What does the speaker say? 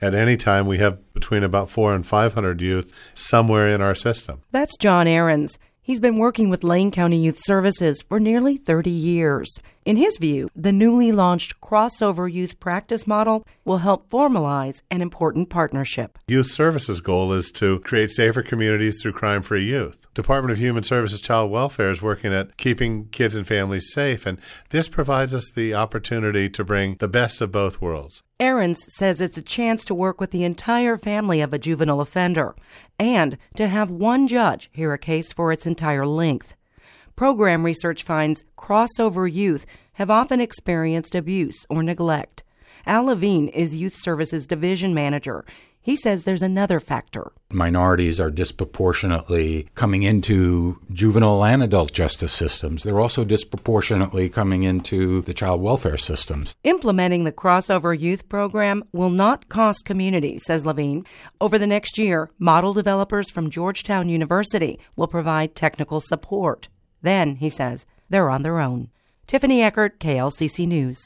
At any time, we have between about 400 and 500 youth somewhere in our system. That's John Ahrens. He's been working with Lane County Youth Services for nearly 30 years. In his view, the newly launched Crossover Youth Practice Model will help formalize an important partnership. Youth Services' goal is to create safer communities through crime-free youth. Department of Human Services Child Welfare is working at keeping kids and families safe, and this provides us the opportunity to bring the best of both worlds. Ahrens says it's a chance to work with the entire family of a juvenile offender and to have one judge hear a case for its entire length. Program research finds crossover youth have often experienced abuse or neglect. Al Levine is Youth Services Division Manager. He says there's another factor. Minorities are disproportionately coming into juvenile and adult justice systems. They're also disproportionately coming into the child welfare systems. Implementing the Crossover Youth Program will not cost community, says Levine. Over the next year, model developers from Georgetown University will provide technical support. Then, he says, they're on their own. Tiffany Eckert, KLCC News.